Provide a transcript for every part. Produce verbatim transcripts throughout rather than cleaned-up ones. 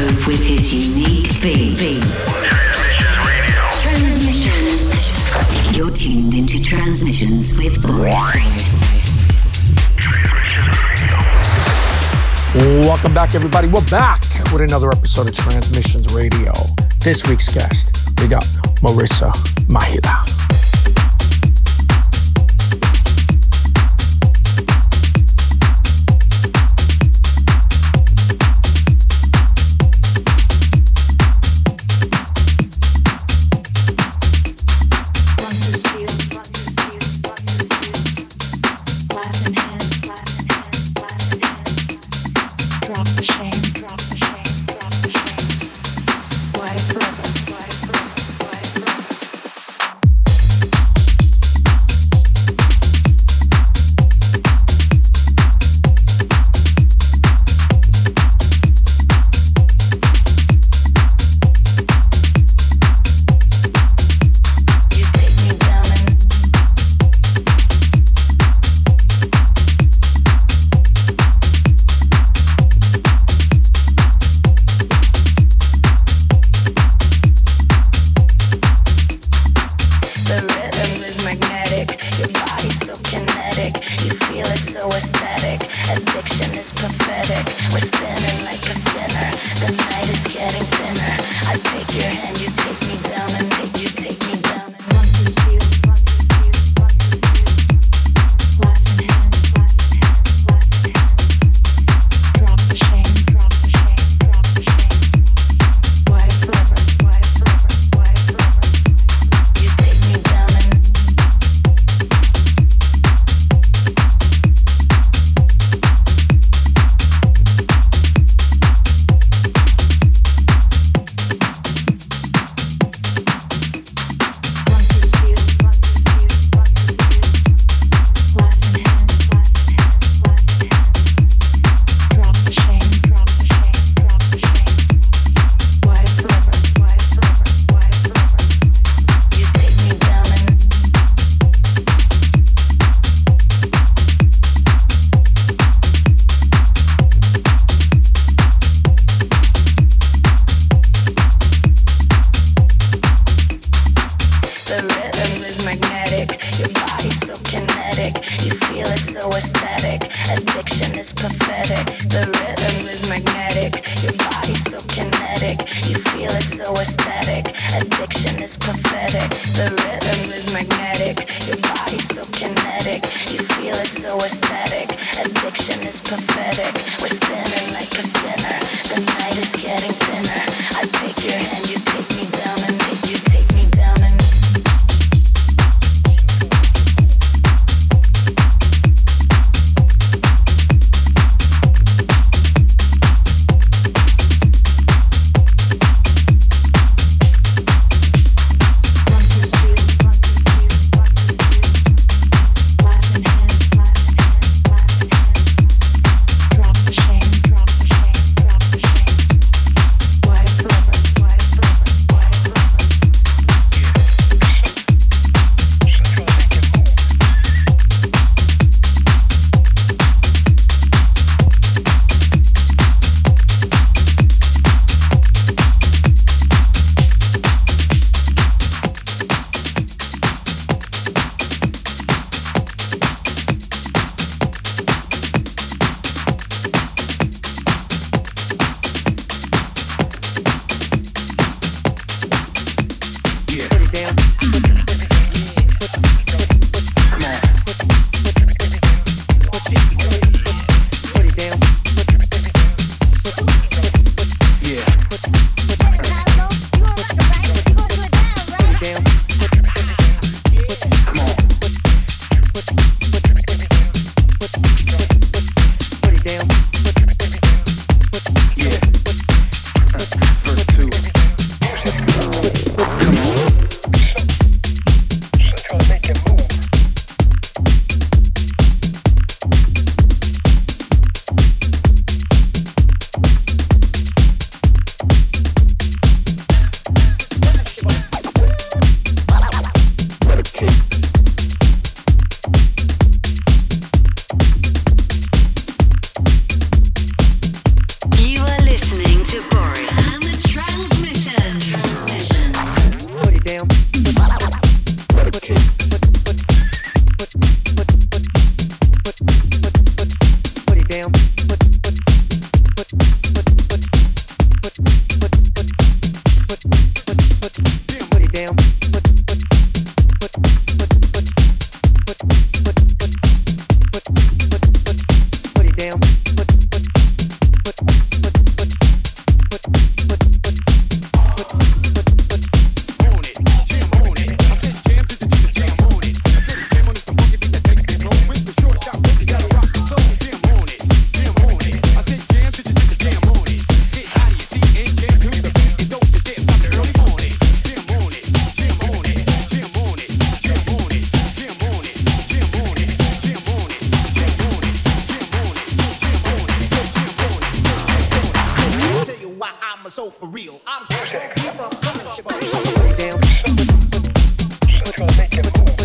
Grove with his unique beats. Transmissions. You're tuned into Transmissions with Boris. Welcome back, everybody. We're back with another episode of Transmissions Radio. This week's guest, we got Marissa Mahila. why I'm so for real. I'm from Damn. What's gonna make it move?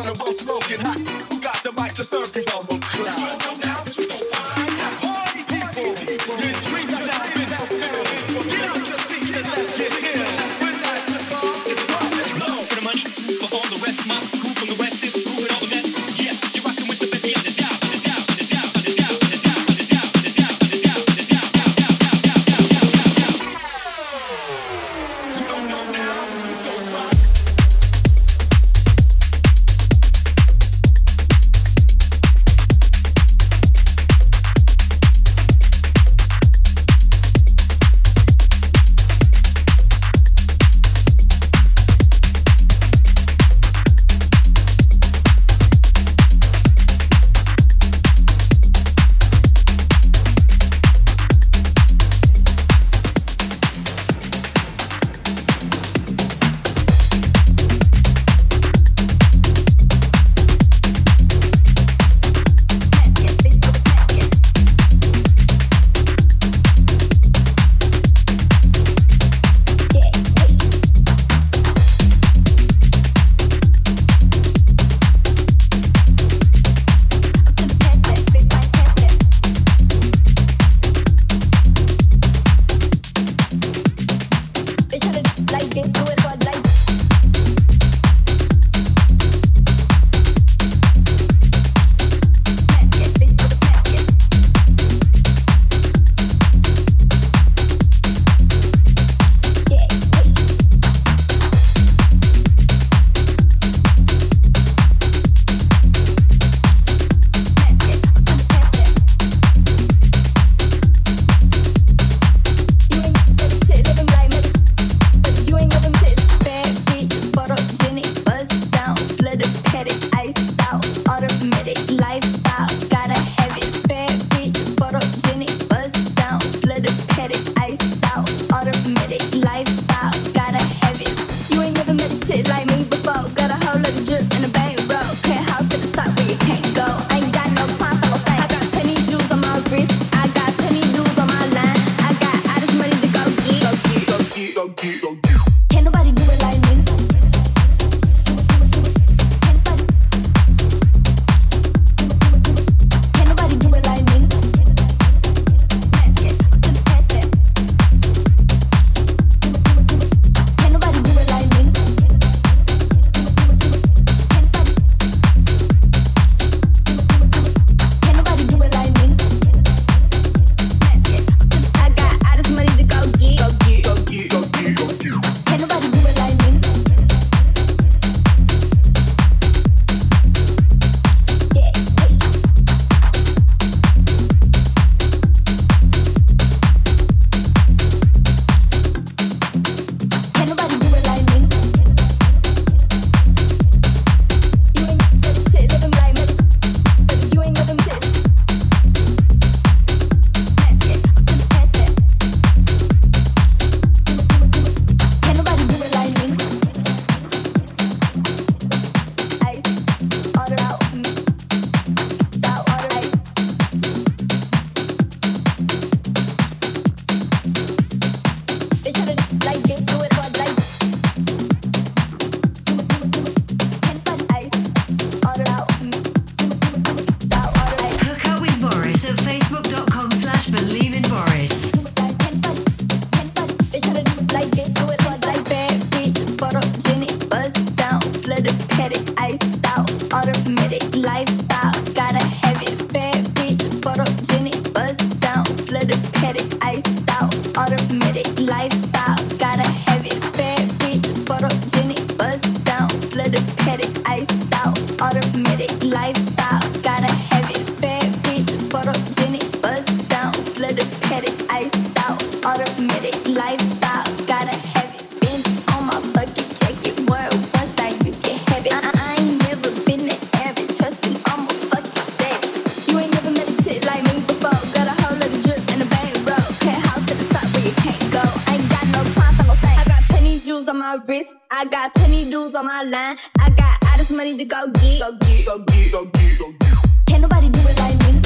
burning while smoking hot. Who got the mic to serve you bubble cloud? You don't know now, but you gon' find out. Party people, your dreams have not been fulfilled. Get out your seats and let's get ill. We're not just ball, it's Project Blow. For the money, for all the rest, my crew from the west is crew with all the best. Yes, you're rocking with the best beyond the doubt, the doubt, the doubt, the doubt, the doubt, the doubt, the doubt, the doubt, the doubt, doubt, doubt, doubt, doubt, doubt, doubt, doubt. You don't know now, but you gon' find. I got plenty dudes on my line. I got all this money to go get. Go get, go get, go get, go get. Can't nobody do it like me.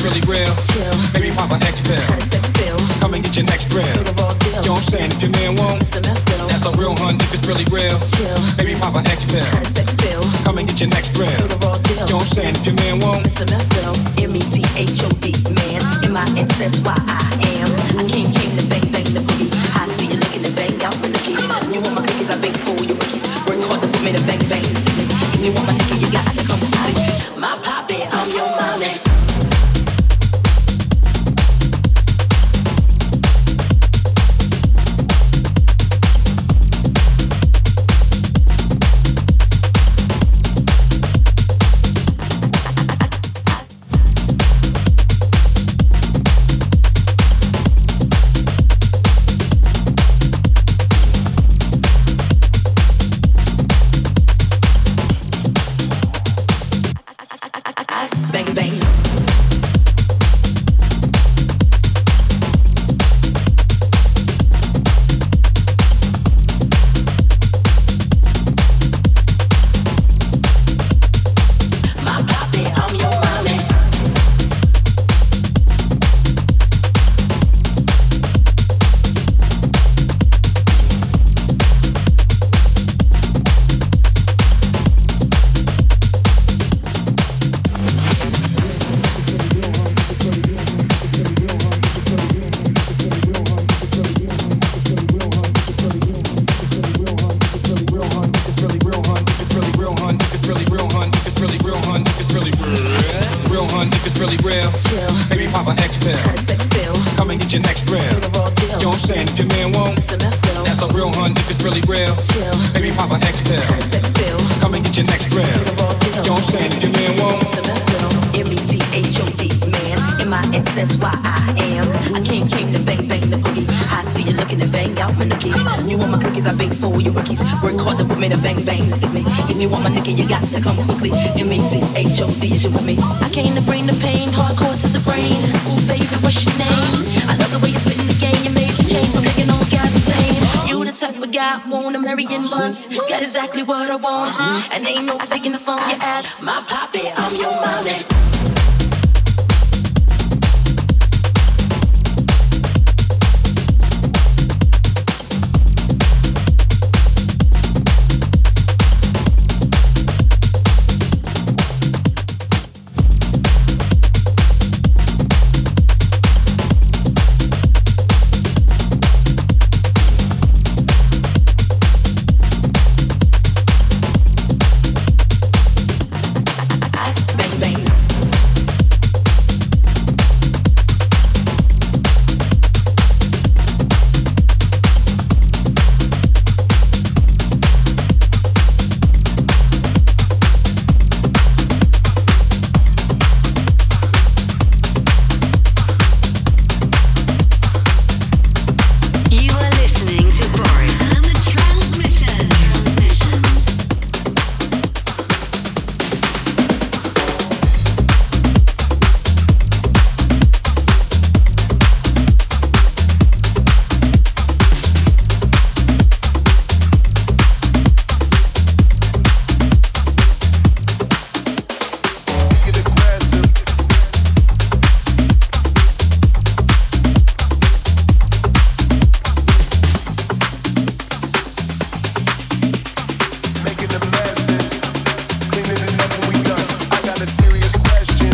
really real. Chill. Baby, pop an X pill. How the sex feel? Come and get your next thrill. Feel the raw deal. You know what I'm saying? If your man won't, It's the meth bill. that's a real hun. If it's really real. Chill. Baby, pop an X pill. How the sex feel? Come and get your next thrill. Feel the raw deal. You know what I'm saying? If your man won't, It's the meth bill. M E T H O D, man. M I S S Y I am. I came, came to bang, bang the boogie. I see you looking to bang out the nookie. You want my cookies, I bake for you rookies. Work hard to put me to bang, bang this evening. If you want my nigga, you got to come with me. My poppy, I'm your mommy. Bang, bang. My poppy, I'm your mommy. Chill. Baby, pop an X pill. How the sex feel? Come and get your next thrill. Feel the raw deal. You know what I'm saying? If your man won't, It's the meth bill. that's a real hun. If it's really real. Chill. Baby, pop an X pill. How the sex feel? Come and get your next thrill. Feel the raw deal. You know what I'm saying? If your man won't, It's the meth bill. M E T H O D, man. M I S S Y I am. I came, came to bang, bang the boogie. I see you looking to bang out my nookie. You want my cookies, I bake for you rookies. Work hard to put me to bang, bang this me. If you want my nigga, you got to come quickly. M E T H O D, is you with me? I came to bring the pain, hardcore to the brain. Ooh, baby, what's your name? I love the way you spit in the game. You made me change from thinking all guys the same. You the type of guy want a million months. Got exactly what I want. And ain't no faking the phone you ask. My poppy, I'm your mommy. Bang, bang. You are listening to Boris and the Transmission. Transmissions. get aggressive. Making a mess and cleaning it up when we done. I got a serious question.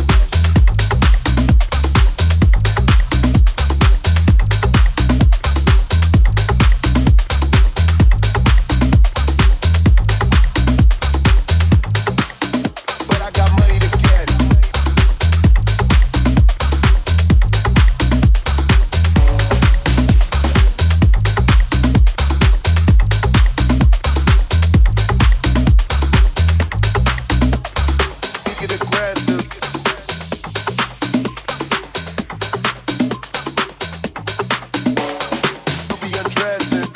But I got money to get. Get aggressive. You'll be undressing.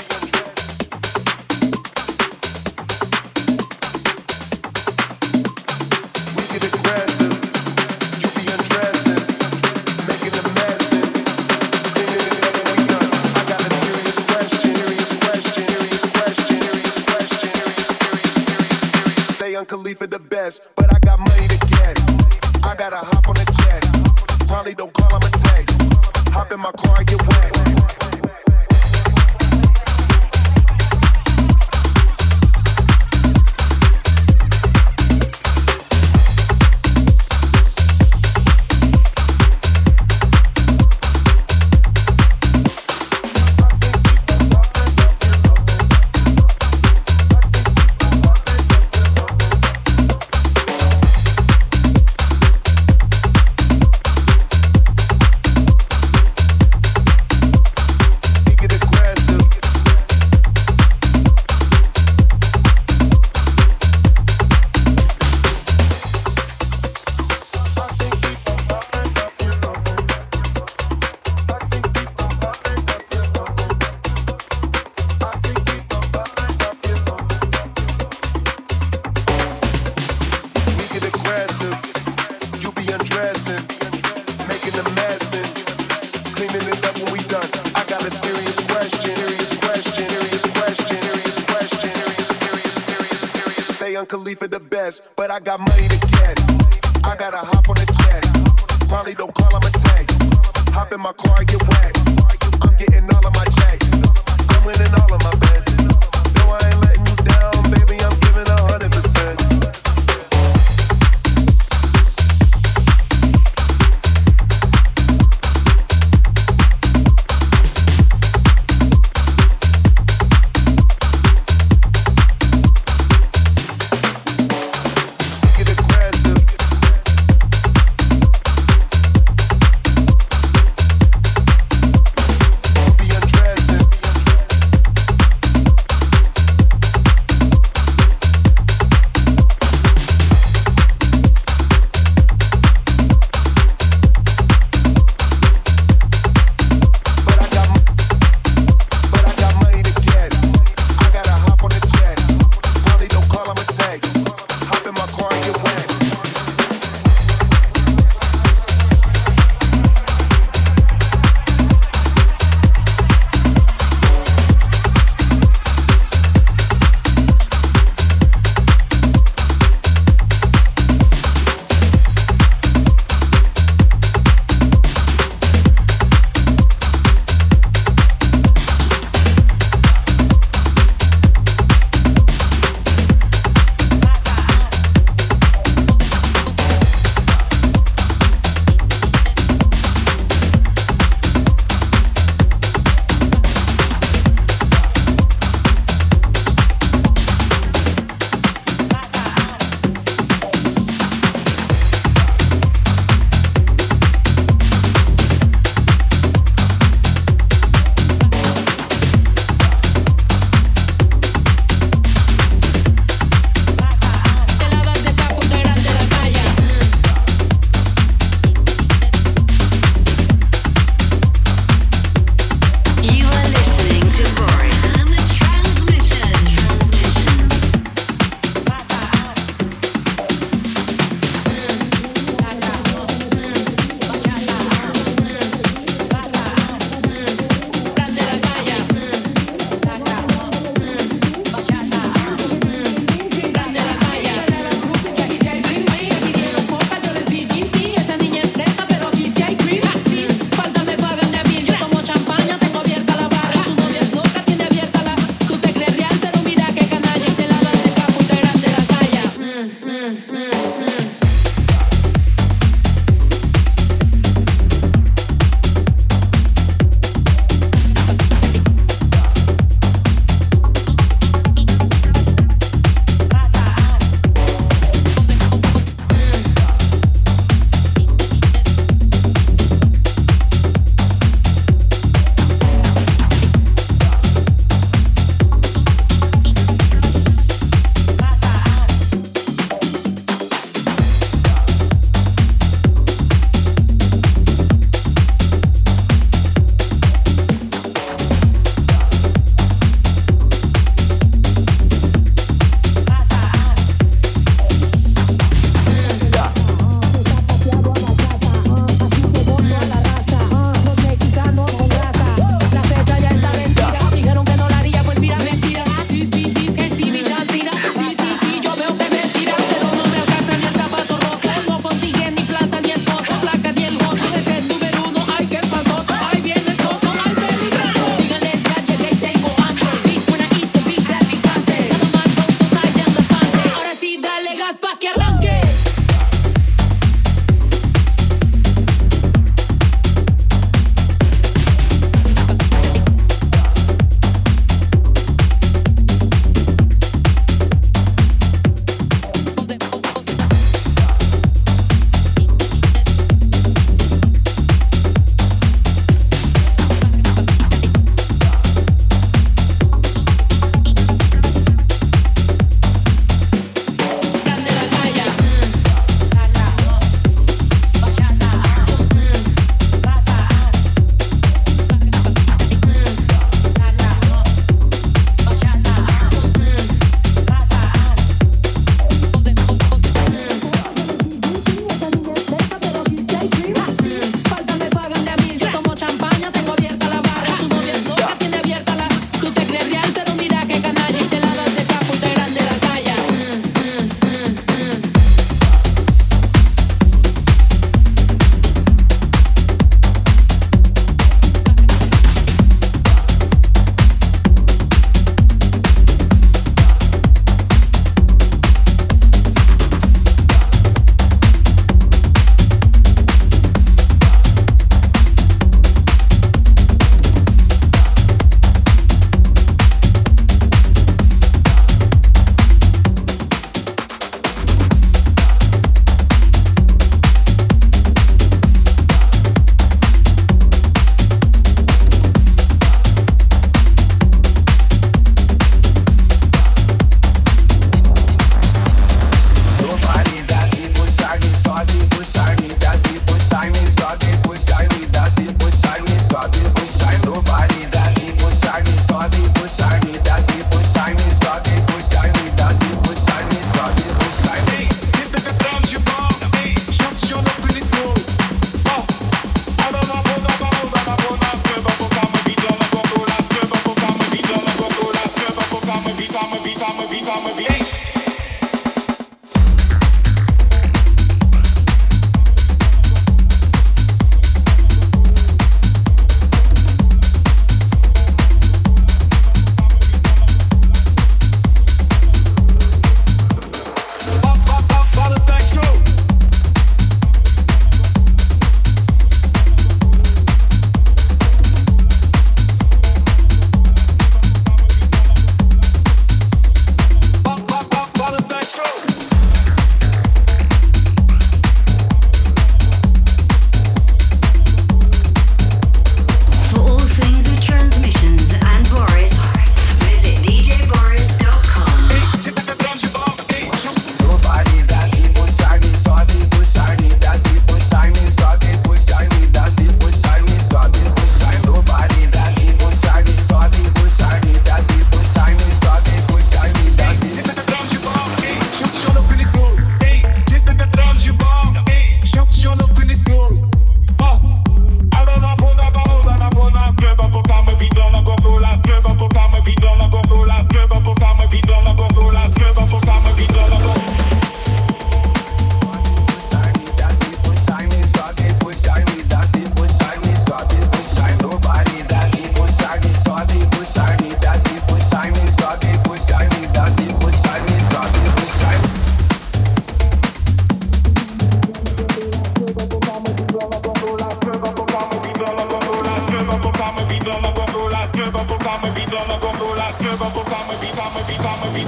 We get aggressive. You'll be undressing. Making a mess and cleaning it up when we done. I got a serious question. Serious question. Serious question. Serious question. Serious, serious, serious, serious. Say Uncle Khalifa the best, but I got money to get. I gotta hop on a jet. Probably don't call, I'ma text. Hop in my car and get wet. Khalifa the best, but I got money to get. I gotta hop on a jet. Probably don't call, I'ma text. Hop in my car and get wet. I'm getting all of my checks. I'm winning all of my bets. No, I ain't letting you down, baby. I'm giving a hundred percent.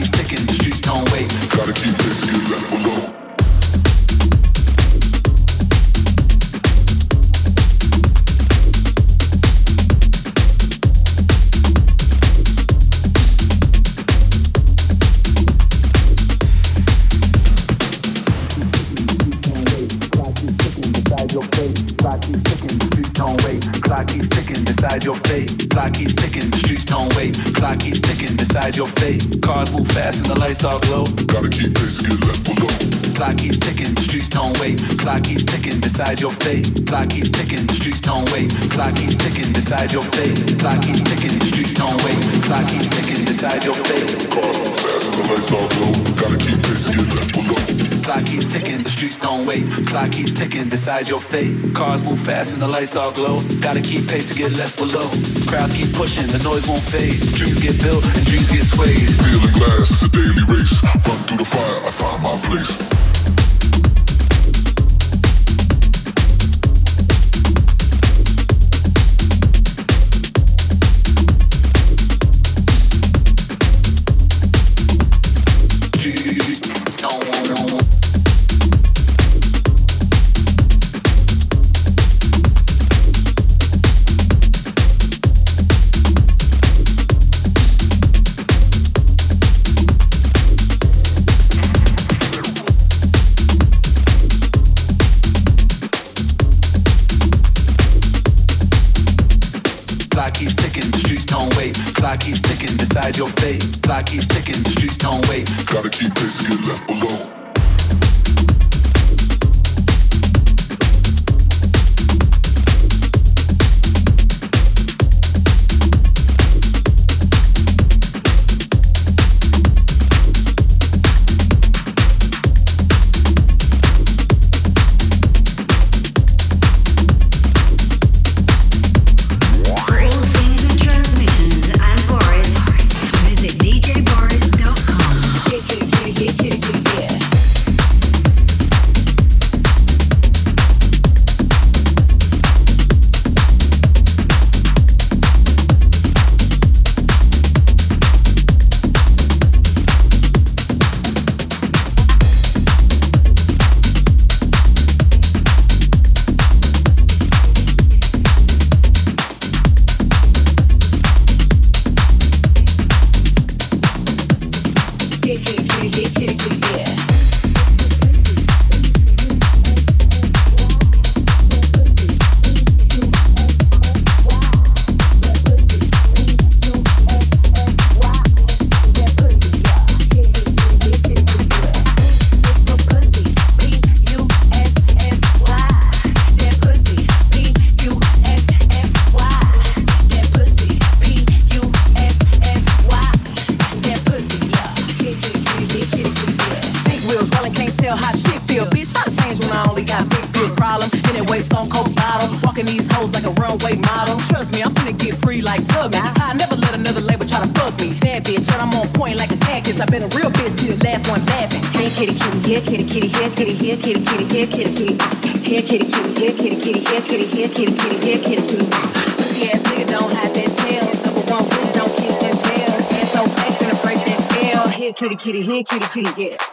keeps ticking, the streets don't wait. Gotta keep pace and get left below. Decide your fate. Clock keeps ticking, the streets don't wait. Clock keeps ticking, decide your fate. Cars move fast and the lights all glow. Gotta keep pace and get left below. Clock keeps ticking, the streets don't wait. Clock keeps ticking, decide your fate. Clock keeps ticking, the streets don't wait. Clock keeps ticking, decide your fate. Clock keeps ticking, the streets don't wait. Clock keeps ticking, decide your fate. Cars move fast and the lights all glow. Gotta keep pace and get left below. Clock keeps ticking, the streets don't wait. Clock keeps ticking, decide your fate. Cars move fast and the lights all glow. Gotta keep pace and get left below. Crowds keep pushing, the noise won't fade. Dreams get built and dreams get swayed. Stealing glass, it's a daily race. Run through the fire, I find my place. Decide your fate. Clock keeps ticking, the streets don't wait. Gotta keep pace and get left below. Kitty, kitty, here, kitty, kitty, yeah.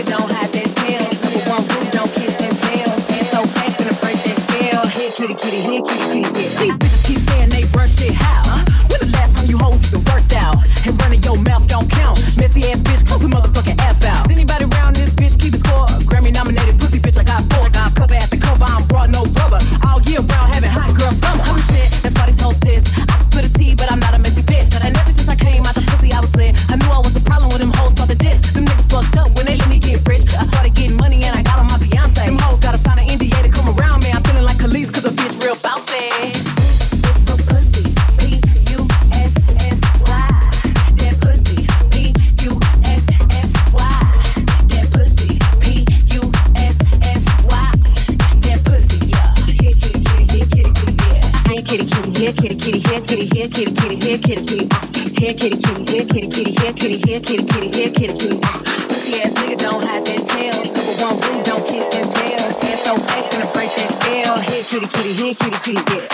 Kitty, kitty, here kitty kitty here kitty here kitty kitty here kitty kitty here kitty kitty here kitty kitty here kitty here kitty kitty here kitty kitty pussy ass nigga don't have that tail number one rule don't kiss and tell dance so fake gonna break that spell here kitty kitty here kitty kitty yeah.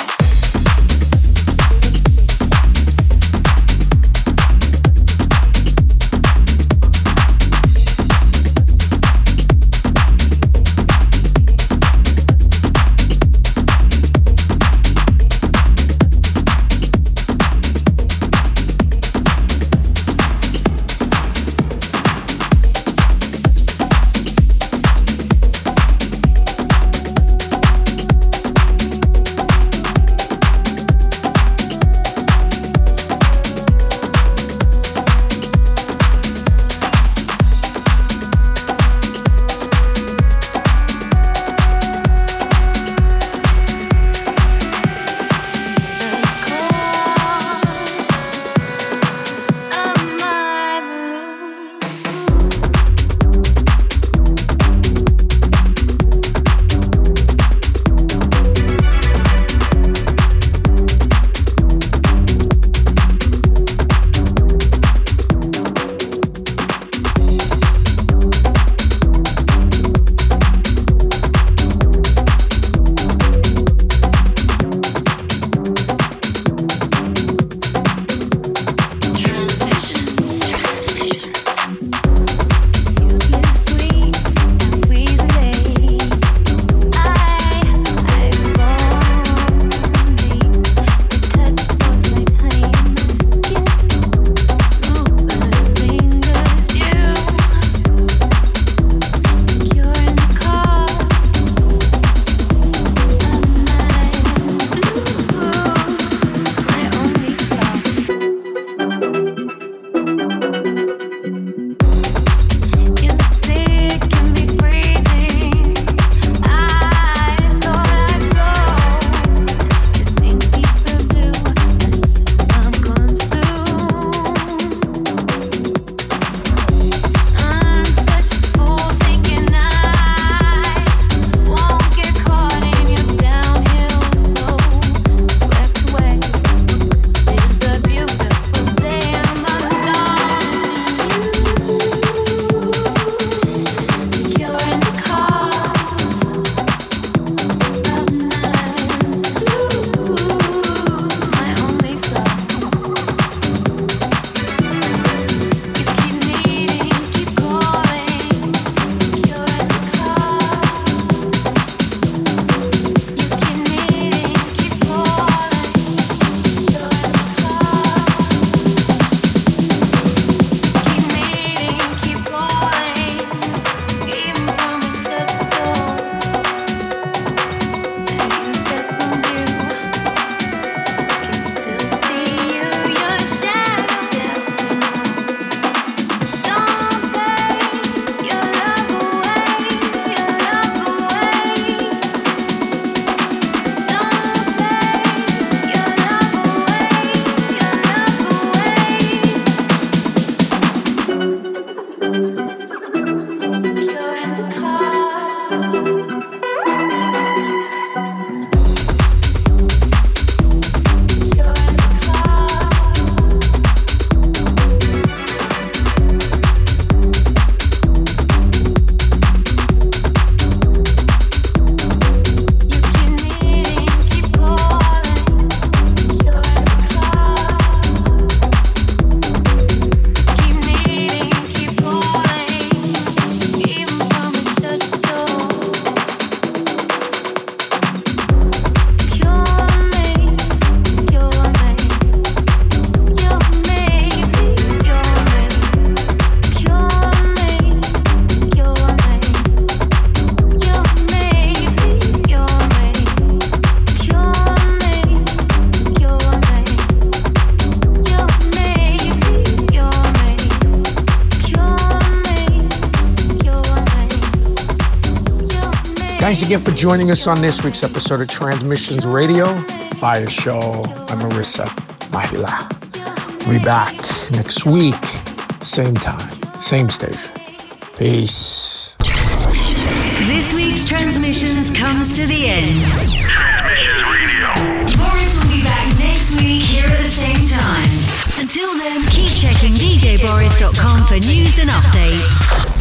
Thanks again for joining us on this week's episode of Transmissions Radio. Fire Show. I'm Marissa Mahila. We'll be back next week, same time, same station. Peace. This week's Transmissions comes to the end. Transmissions Radio. Boris will be back next Until then, keep checking d j boris dot com for news and updates.